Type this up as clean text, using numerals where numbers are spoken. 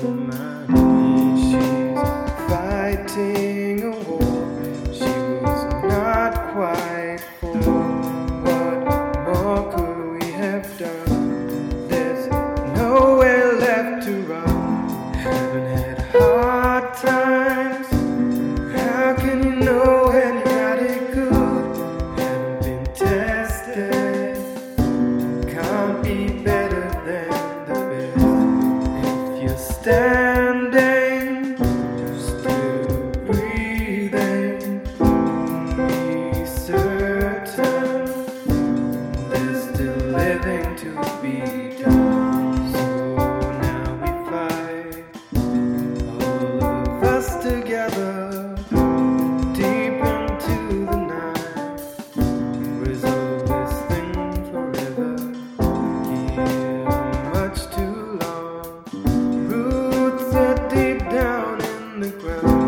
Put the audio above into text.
my knees. She's fighting a war she was not quite for. What more could we have done? There's nowhere left to run. Haven't had hard times. How can you know when you got it good? Haven't been tested. Can't be better than the best. If you're standing, still breathing, be certain there's still living to be done. So now we fight, all of us together, deep into the night. Resolve this thing forever. Here much too long. Roots are deep down in the ground.